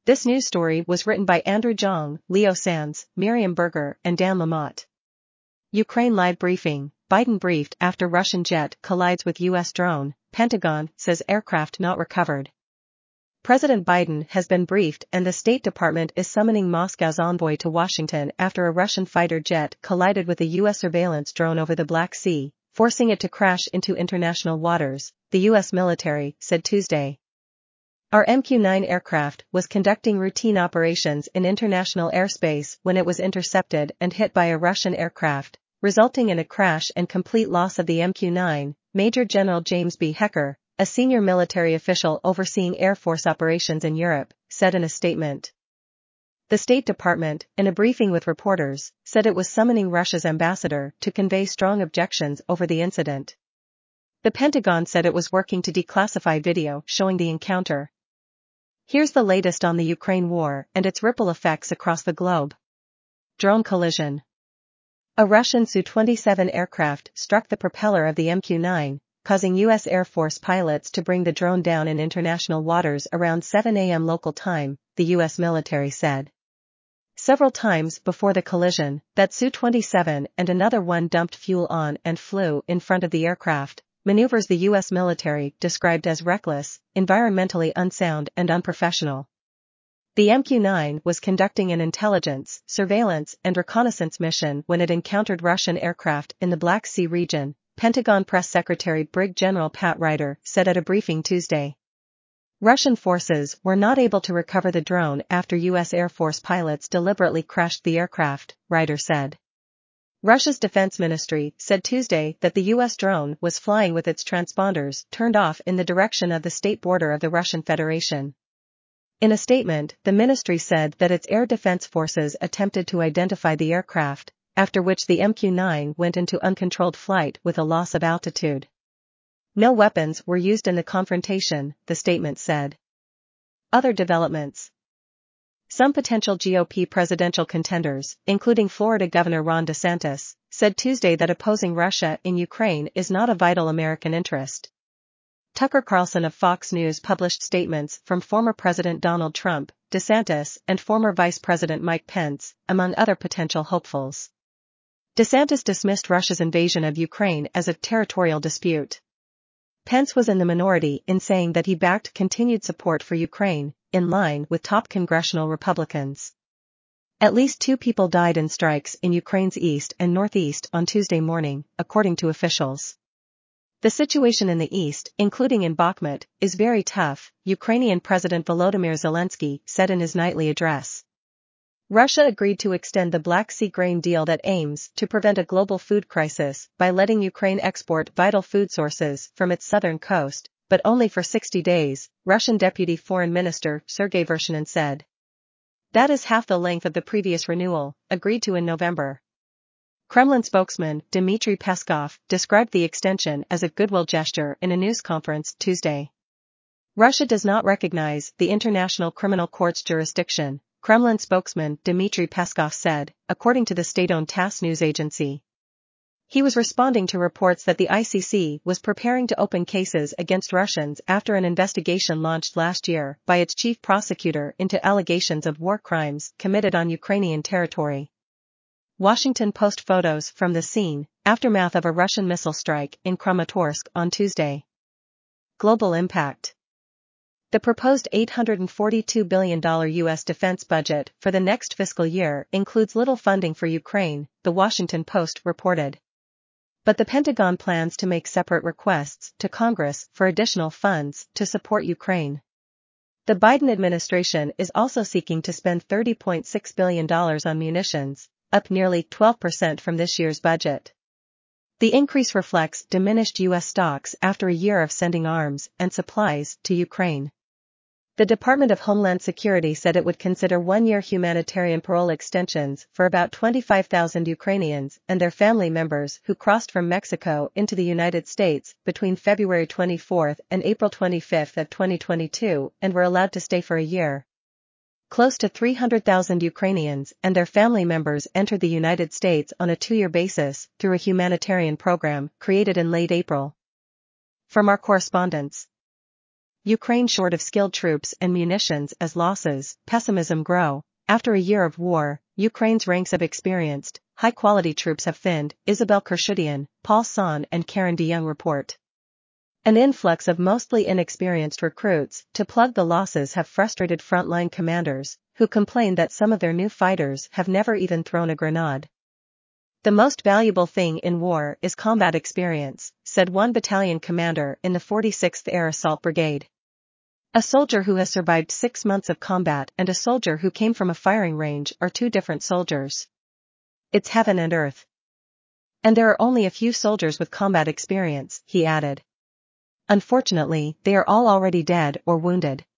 This news story was written by Andrew Jong, Leo Sands, Miriam Berger, and Dan Lamotte. Ukraine live briefing: Biden briefed after Russian jet collides with U.S. drone, Pentagon says aircraft not recovered. President Biden has been briefed and the State Department is summoning Moscow's envoy to Washington after a Russian fighter jet collided with a U.S. surveillance drone over the Black Sea, forcing it to crash into international waters, the U.S. military said Tuesday. Our MQ-9 aircraft was conducting routine operations in international airspace when it was intercepted and hit by a Russian aircraft, resulting in a crash and complete loss of the MQ-9, Major General James B. Hecker, a senior military official overseeing Air Force operations in Europe, said in a statement. The State Department, in a briefing with reporters, said it was summoning Russia's ambassador to convey strong objections over the incident. The Pentagon said it was working to declassify video showing the encounter. Here's the latest on the Ukraine war and its ripple effects across the globe. Drone collision. A Russian Su-27 aircraft struck the propeller of the MQ-9, causing U.S. Air Force pilots to bring the drone down in international waters around 7 a.m. local time, the U.S. military said. Several times before the collision, that Su-27 and another one dumped fuel on and flew in front of the aircraft, maneuvers the U.S. military described as reckless, environmentally unsound and unprofessional. The MQ-9 was conducting an intelligence, surveillance and reconnaissance mission when it encountered Russian aircraft in the Black Sea region, Pentagon Press Secretary Brig General Pat Ryder said at a briefing Tuesday. Russian forces were not able to recover the drone after U.S. Air Force pilots deliberately crashed the aircraft, Ryder said. Russia's defense ministry said Tuesday that the U.S. drone was flying with its transponders turned off in the direction of the state border of the Russian Federation. In a statement, the ministry said that its air defense forces attempted to identify the aircraft, after which the MQ-9 went into uncontrolled flight with a loss of altitude. No weapons were used in the confrontation, the statement said. Other developments. Some potential GOP presidential contenders, including Florida Governor Ron DeSantis, said Tuesday that opposing Russia in Ukraine is not a vital American interest. Tucker Carlson of Fox News published statements from former President Donald Trump, DeSantis, and former Vice President Mike Pence, among other potential hopefuls. DeSantis dismissed Russia's invasion of Ukraine as a territorial dispute. Pence was in the minority in saying that he backed continued support for Ukraine, in line with top congressional Republicans. At least 2 people died in strikes in Ukraine's east and northeast on Tuesday morning, according to officials. The situation in the east, including in Bakhmut, is very tough, Ukrainian President Volodymyr Zelensky said in his nightly address. Russia agreed to extend the Black Sea grain deal that aims to prevent a global food crisis by letting Ukraine export vital food sources from its southern coast, but only for 60 days, Russian Deputy Foreign Minister Sergei Vershinin said. That is half the length of the previous renewal, agreed to in November. Kremlin spokesman Dmitry Peskov described the extension as a goodwill gesture in a news conference Tuesday. Russia does not recognize the International Criminal Court's jurisdiction, Kremlin spokesman Dmitry Peskov said, according to the state-owned TASS news agency. He was responding to reports that the ICC was preparing to open cases against Russians after an investigation launched last year by its chief prosecutor into allegations of war crimes committed on Ukrainian territory. Washington Post photos from the scene, aftermath of a Russian missile strike in Kramatorsk on Tuesday. Global impact. The proposed $842 billion U.S. defense budget for the next fiscal year includes little funding for Ukraine, the Washington Post reported. But the Pentagon plans to make separate requests to Congress for additional funds to support Ukraine. The Biden administration is also seeking to spend $30.6 billion on munitions, up nearly 12% from this year's budget. The increase reflects diminished U.S. stocks after a year of sending arms and supplies to Ukraine. The Department of Homeland Security said it would consider one-year humanitarian parole extensions for about 25,000 Ukrainians and their family members who crossed from Mexico into the United States between February 24 and April 25 of 2022 and were allowed to stay for a year. Close to 300,000 Ukrainians and their family members entered the United States on a 2-year basis through a humanitarian program created in late April. From our correspondents. Ukraine short of skilled troops and munitions as losses, pessimism grow. After a year of war, Ukraine's ranks of experienced, high-quality troops have thinned, Isabel Kershudian, Paul Son and Karen DeYoung report. An influx of mostly inexperienced recruits to plug the losses have frustrated frontline commanders, who complain that some of their new fighters have never even thrown a grenade. The most valuable thing in war is combat experience, said one battalion commander in the 46th Air Assault Brigade. A soldier who has survived 6 months of combat and a soldier who came from a firing range are two different soldiers. It's heaven and earth. And there are only a few soldiers with combat experience, he added. Unfortunately, they are all already dead or wounded.